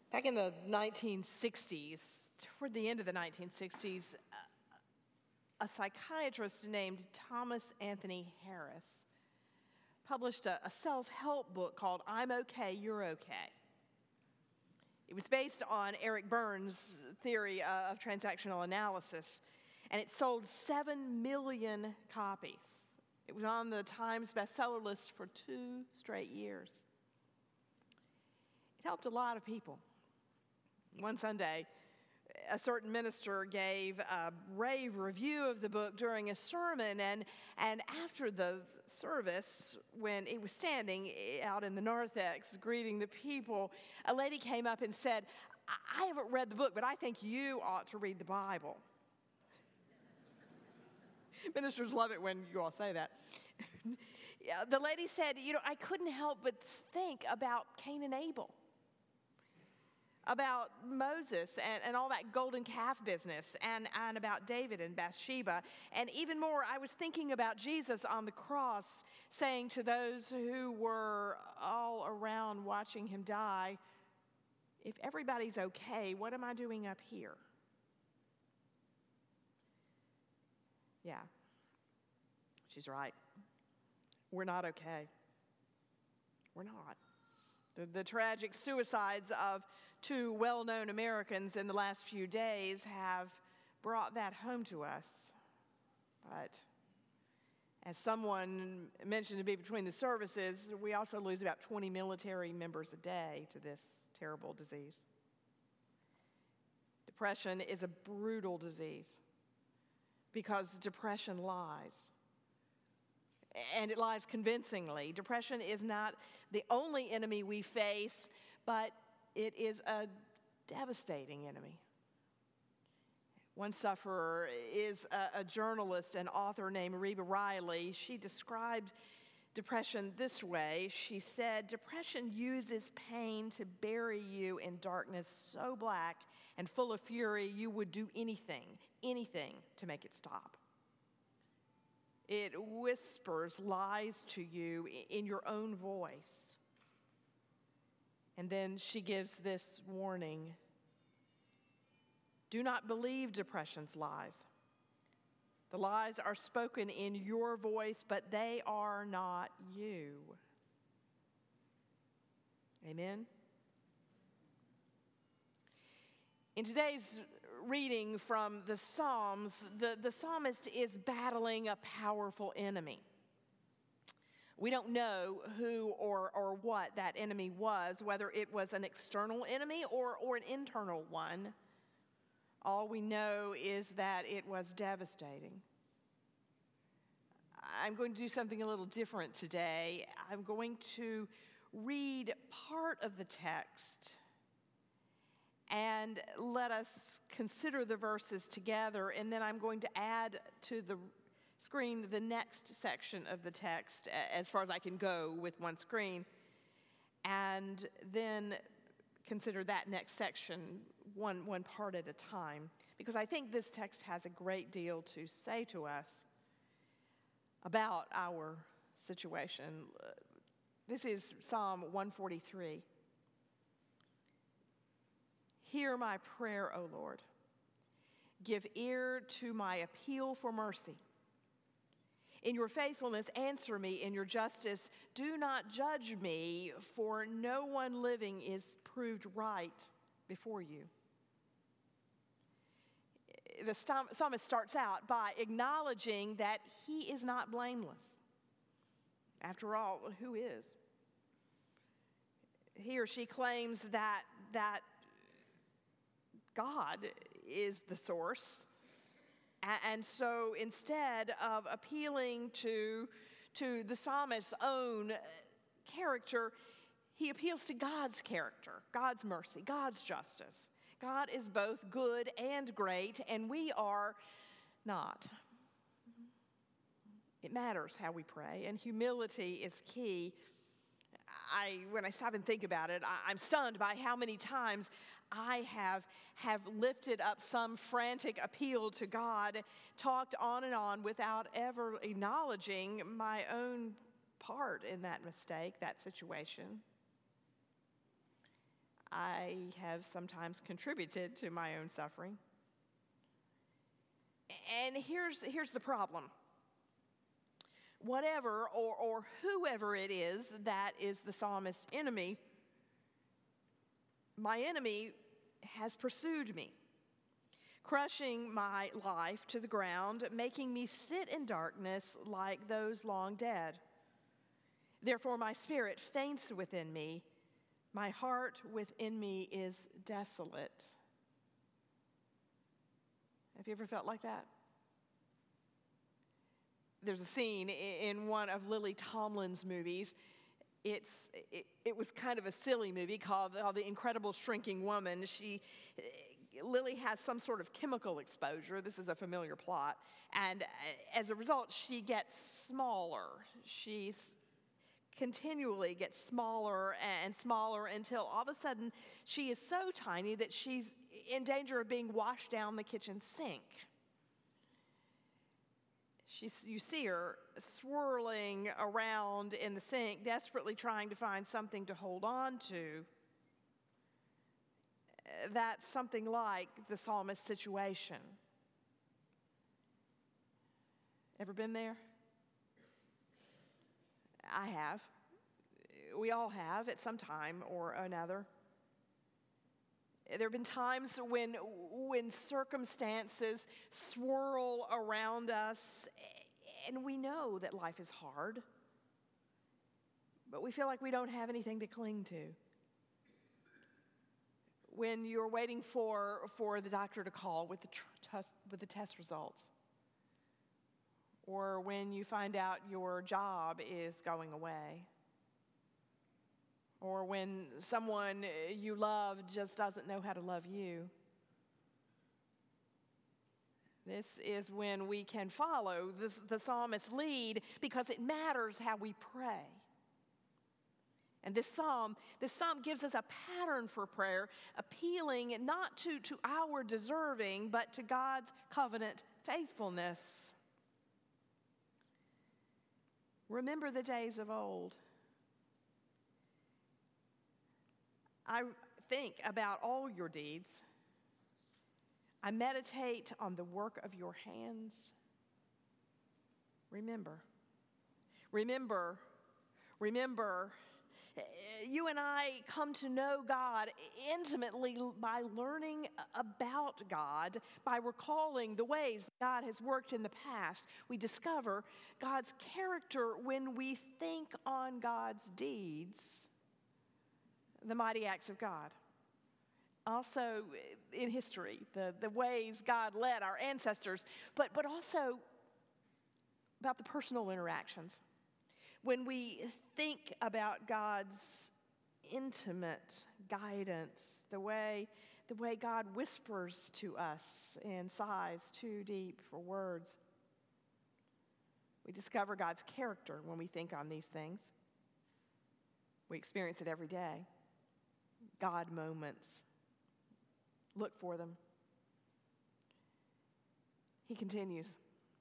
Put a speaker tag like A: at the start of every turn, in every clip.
A: Back in the 1960s, toward the end of the 1960s, a psychiatrist named Thomas Anthony Harris published a self-help book called I'm Okay, You're Okay. It was based on Eric Berne's theory of transactional analysis, and it sold 7 million copies. It was on the Times bestseller list for 2 straight years. It helped a lot of people. One Sunday, a certain minister gave a rave review of the book during a sermon, and after the service, when he was standing out in the narthex greeting the people, a lady came up and said, I haven't read the book, but I think you ought to read the Bible. Ministers love it when you all say that. The lady said, I couldn't help but think about Cain and Abel, about Moses and all that golden calf business, and about David and Bathsheba. And even more, I was thinking about Jesus on the cross saying to those who were all around watching him die, if everybody's okay, what am I doing up here? Yeah, she's right. We're not okay. We're not. The tragic suicides of 2 well-known Americans in the last few days have brought that home to us. But as someone mentioned to me between the services, we also lose about 20 military members a day to this terrible disease. Depression is a brutal disease because depression lies. And it lies convincingly. Depression is not the only enemy we face, but it is a devastating enemy. One sufferer is a journalist and author named Reba Riley. She described depression this way. She said, depression uses pain to bury you in darkness so black and full of fury you would do anything to make it stop. It whispers lies to you in your own voice. And then she gives this warning. Do not believe depression's lies. The lies are spoken in your voice, but they are not you. Amen? In today's reading from the Psalms, the psalmist is battling a powerful enemy. We don't know who or what that enemy was, whether it was an external enemy or an internal one. All we know is that it was devastating. I'm going to do something a little different today. I'm going to read part of the text and let us consider the verses together, and then I'm going to add to the screen the next section of the text as far as I can go with one screen, and then consider that next section one part at a time, because I think this text has a great deal to say to us about our situation. This is Psalm 143. Hear my prayer, O Lord. Give ear to my appeal for mercy. In your faithfulness, answer me. In your justice, do not judge me, for no one living is proved right before you. The psalmist starts out by acknowledging that he is not blameless. After all, who is? He or she claims that God is the source. And so instead of appealing to the psalmist's own character, he appeals to God's character, God's mercy, God's justice. God is both good and great, and we are not. It matters how we pray, and humility is key. When I stop and think about it, I'm stunned by how many times I have lifted up some frantic appeal to God, talked on and on without ever acknowledging my own part in that mistake, that situation. I have sometimes contributed to my own suffering. And here's the problem. Whatever or whoever it is that is the psalmist's enemy, my enemy has pursued me, crushing my life to the ground, making me sit in darkness like those long dead. Therefore, my spirit faints within me. My heart within me is desolate. Have you ever felt like that? There's a scene in one of Lily Tomlin's movies. It was kind of a silly movie called The Incredible Shrinking Woman. Lily has some sort of chemical exposure. This is a familiar plot. And as a result, she gets smaller. She continually gets smaller and smaller until all of a sudden she is so tiny that she's in danger of being washed down the kitchen sink. You see her swirling around in the sink, desperately trying to find something to hold on to. That's something like the psalmist's situation. Ever been there? I have. We all have at some time or another. There have been times when circumstances swirl around us and we know that life is hard, but we feel like we don't have anything to cling to. When you're waiting for the doctor to call with the test results, or when you find out your job is going away, or when someone you love just doesn't know how to love you. This is when we can follow the psalmist's lead because it matters how we pray. And this psalm gives us a pattern for prayer, appealing not to our deserving, but to God's covenant faithfulness. Remember the days of old. I think about all your deeds. I meditate on the work of your hands. Remember. You and I come to know God intimately by learning about God, by recalling the ways that God has worked in the past. We discover God's character when we think on God's deeds, the mighty acts of God. Also in history, the ways God led our ancestors, but also about the personal interactions. When we think about God's intimate guidance, the way God whispers to us in sighs too deep for words, we discover God's character when we think on these things. We experience it every day. God moments. Look for them. He continues.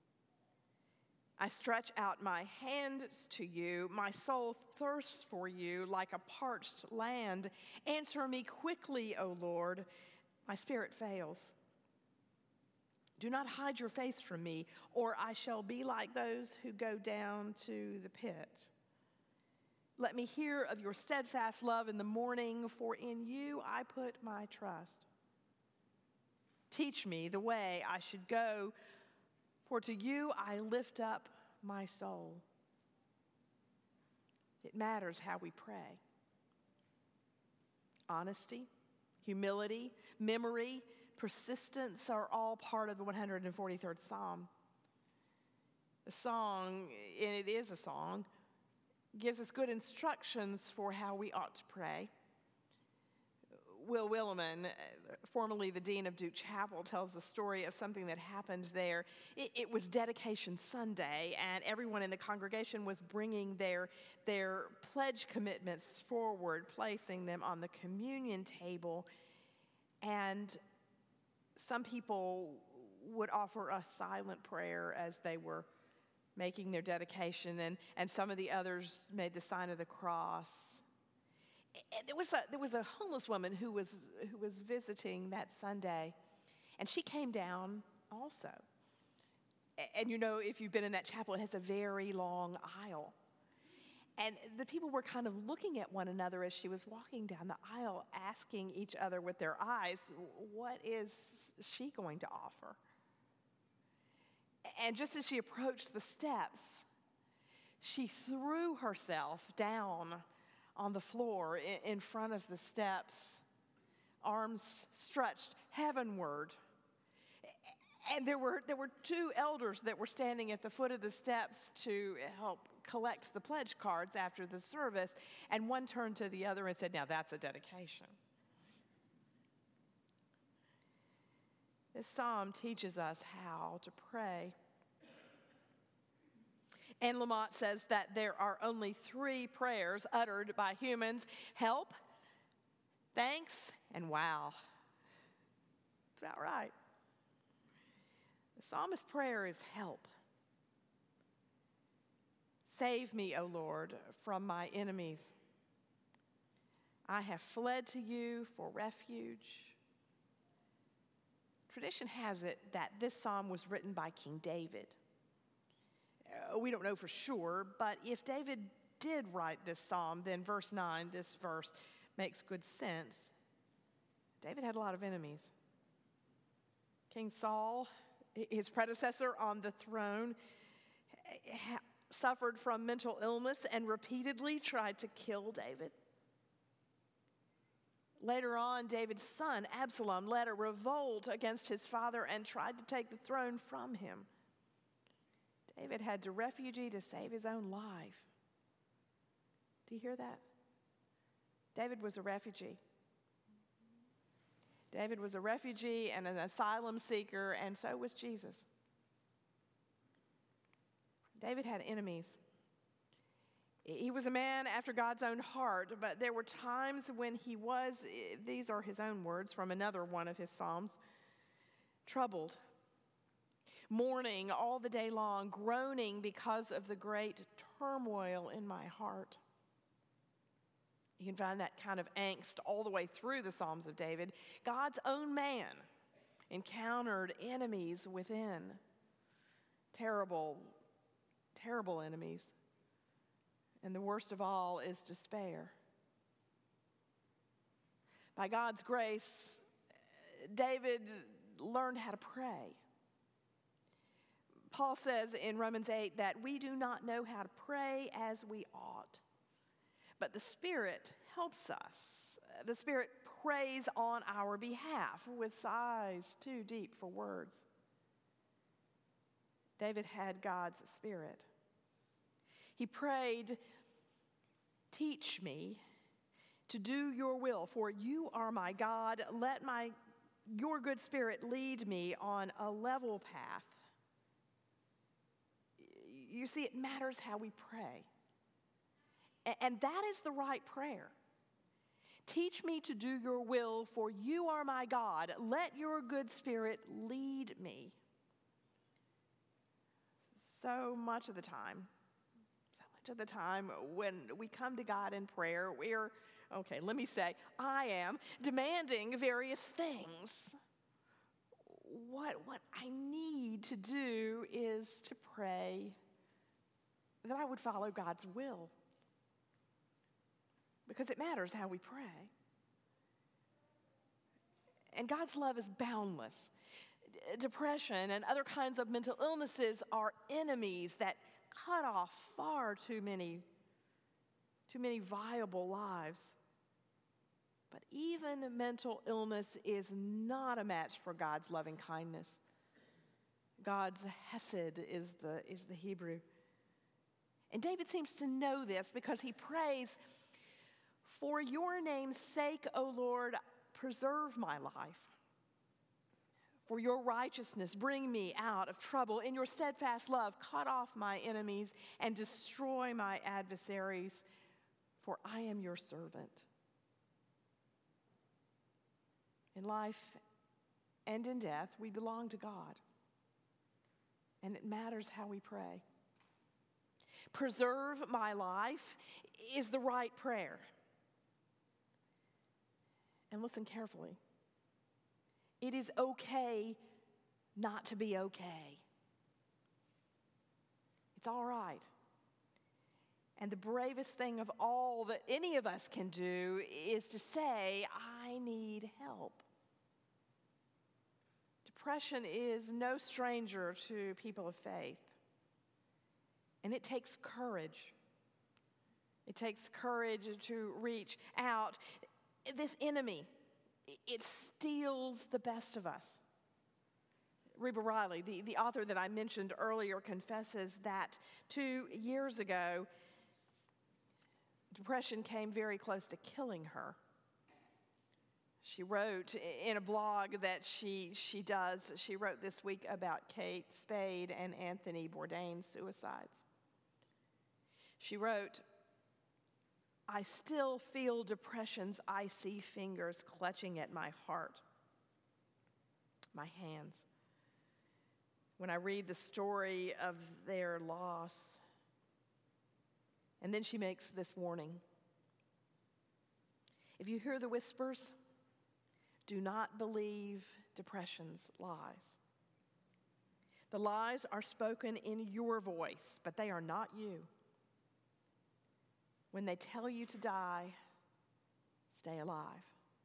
A: I stretch out my hands to you. My soul thirsts for you like a parched land. Answer me quickly, O Lord. My spirit fails. Do not hide your face from me, or I shall be like those who go down to the pit. Let me hear of your steadfast love in the morning, for in you I put my trust. Teach me the way I should go, for to you I lift up my soul. It matters how we pray. Honesty, humility, memory, persistence are all part of the 143rd Psalm. The song, and it is a song, gives us good instructions for how we ought to pray. Will Willimon, formerly the dean of Duke Chapel, tells the story of something that happened there. It was Dedication Sunday, and everyone in the congregation was bringing their pledge commitments forward, placing them on the communion table. And some people would offer a silent prayer as they were making their dedication, and some of the others made the sign of the cross. And there was a homeless woman who was visiting that Sunday, and she came down also. And you know, if you've been in that chapel, it has a very long aisle. And the people were kind of looking at one another as she was walking down the aisle, asking each other with their eyes, what is she going to offer? And just as she approached the steps, she threw herself down on the floor in front of the steps, arms stretched heavenward. And there were two elders that were standing at the foot of the steps to help collect the pledge cards after the service, and one turned to the other and said, now that's a dedication. This psalm teaches us how to pray. Anne Lamott says that there are only 3 prayers uttered by humans: help, thanks, and wow. That's about right. The psalmist's prayer is help. Save me, O Lord, from my enemies. I have fled to you for refuge. Tradition has it that this psalm was written by King David. We don't know for sure, but if David did write this psalm, then verse 9, this verse, makes good sense. David had a lot of enemies. King Saul, his predecessor on the throne, suffered from mental illness and repeatedly tried to kill David. Later on, David's son, Absalom, led a revolt against his father and tried to take the throne from him. David had to refugee to save his own life. Do you hear that? David was a refugee. David was a refugee and an asylum seeker, and so was Jesus. David had enemies. He was a man after God's own heart, but there were times when he was, these are his own words from another one of his Psalms, troubled, mourning all the day long, groaning because of the great turmoil in my heart. You can find that kind of angst all the way through the Psalms of David. God's own man encountered enemies within. Terrible enemies. And the worst of all is despair. By God's grace, David learned how to pray. Paul says in Romans 8 that we do not know how to pray as we ought, but the Spirit helps us. The Spirit prays on our behalf with sighs too deep for words. David had God's Spirit. He prayed, teach me to do your will, for you are my God. Let your good Spirit lead me on a level path. You see, it matters how we pray. And that is the right prayer. Teach me to do your will, for you are my God. Let your good Spirit lead me. So much of the time when we come to God in prayer, I am demanding various things. What I need to do is to pray that I would follow God's will, because it matters how we pray. And God's love is boundless. Depression and other kinds of mental illnesses are enemies that cut off far too many viable lives. But even mental illness is not a match for God's loving kindness. God's hesed is the Hebrew. And David seems to know this because he prays, for your name's sake, O Lord, preserve my life. For your righteousness, bring me out of trouble. In your steadfast love, cut off my enemies and destroy my adversaries, for I am your servant. In life and in death, we belong to God, and it matters how we pray. Preserve my life is the right prayer. And listen carefully. It is okay not to be okay. It's all right. And the bravest thing of all that any of us can do is to say, I need help. Depression is no stranger to people of faith. And it takes courage. It takes courage to reach out. This enemy, it steals the best of us. Reba Riley, the author that I mentioned earlier, confesses that 2 years ago, depression came very close to killing her. She wrote in a blog that she wrote this week about Kate Spade and Anthony Bourdain's suicides. She wrote, I still feel depression's icy fingers clutching at my heart, my hands. When I read the story of their loss. And then she makes this warning. If you hear the whispers, do not believe depression's lies. The lies are spoken in your voice, but they are not you. When they tell you to die, stay alive.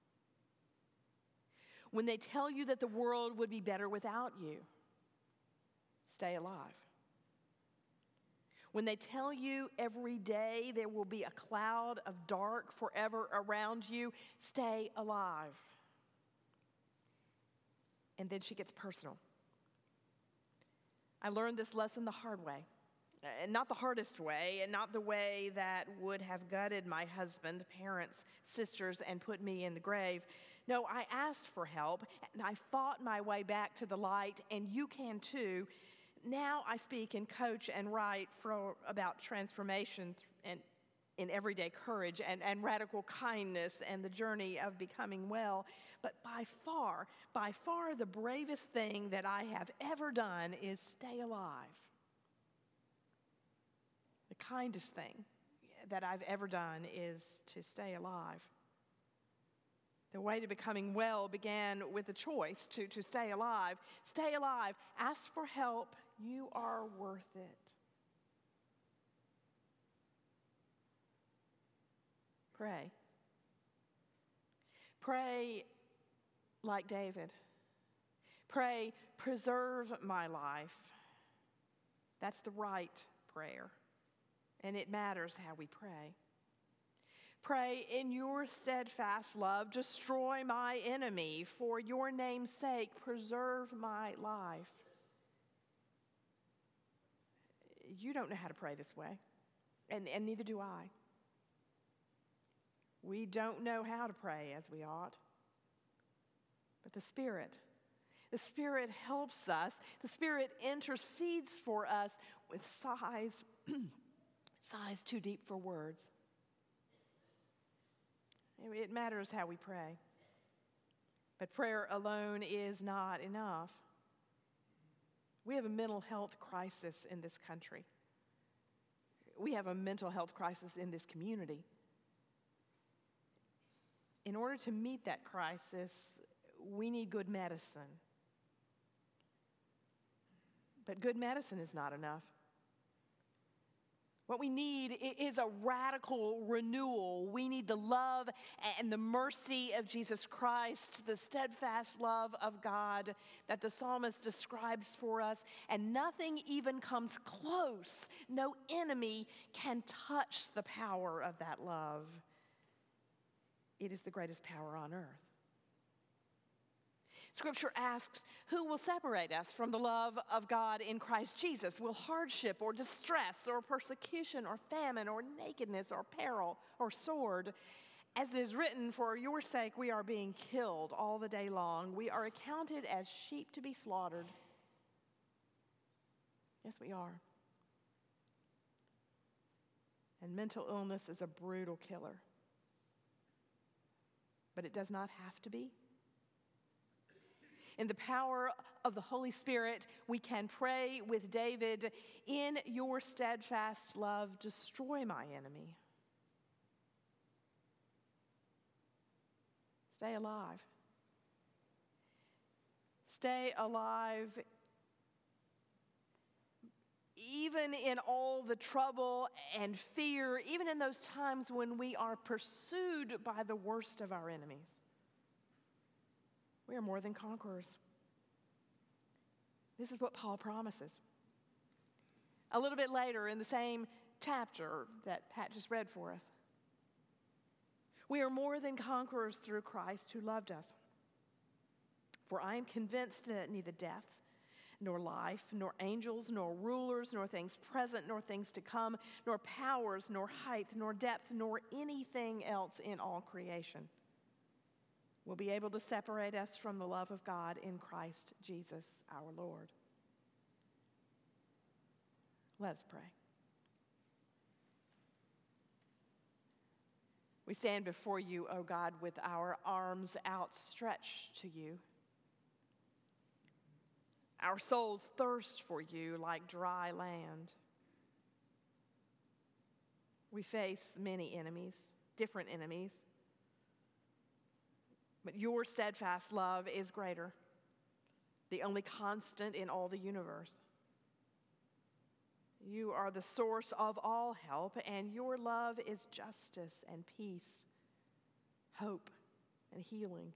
A: When they tell you that the world would be better without you, stay alive. When they tell you every day there will be a cloud of dark forever around you, stay alive. And then she gets personal. I learned this lesson the hard way. And not the hardest way, and not the way that would have gutted my husband, parents, sisters, and put me in the grave. No, I asked for help, and I fought my way back to the light, and you can too. Now I speak and coach and write about transformation and in everyday courage and radical kindness and the journey of becoming well. But by far the bravest thing that I have ever done is stay alive. The kindest thing that I've ever done is to stay alive. The way to becoming well began with a choice to stay alive. Stay alive. Ask for help. You are worth it. Pray. Pray like David. Pray, preserve my life. That's the right prayer. And it matters how we pray. Pray in your steadfast love, destroy my enemy. For your name's sake, preserve my life. You don't know how to pray this way, and neither do I. We don't know how to pray as we ought. But the Spirit helps us. The Spirit intercedes for us with sighs too deep for words. It matters how we pray. But prayer alone is not enough. We have a mental health crisis in this country. We have a mental health crisis in this community. In order to meet that crisis, we need good medicine. But good medicine is not enough. What we need is a radical renewal. We need the love and the mercy of Jesus Christ, the steadfast love of God that the psalmist describes for us, and nothing even comes close. No enemy can touch the power of that love. It is the greatest power on earth. Scripture asks, who will separate us from the love of God in Christ Jesus? Will hardship or distress or persecution or famine or nakedness or peril or sword? As it is written, for your sake we are being killed all the day long. We are accounted as sheep to be slaughtered. Yes, we are. And mental illness is a brutal killer. But it does not have to be. In the power of the Holy Spirit, we can pray with David, in your steadfast love, destroy my enemy. Stay alive. Stay alive even in all the trouble and fear, even in those times when we are pursued by the worst of our enemies. We are more than conquerors. This is what Paul promises. A little bit later in the same chapter that Pat just read for us, we are more than conquerors through Christ who loved us. For I am convinced that neither death, nor life, nor angels, nor rulers, nor things present, nor things to come, nor powers, nor height, nor depth, nor anything else in all creation will be able to separate us from the love of God in Christ Jesus our Lord. Let's pray. We stand before you, O God, with our arms outstretched to you. Our souls thirst for you like dry land. We face many enemies, different enemies, but your steadfast love is greater, the only constant in all the universe. You are the source of all help, and your love is justice and peace, hope and healing.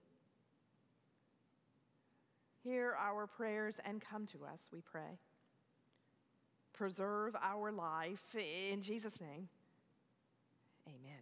A: Hear our prayers and come to us, we pray. Preserve our life in Jesus' name. Amen.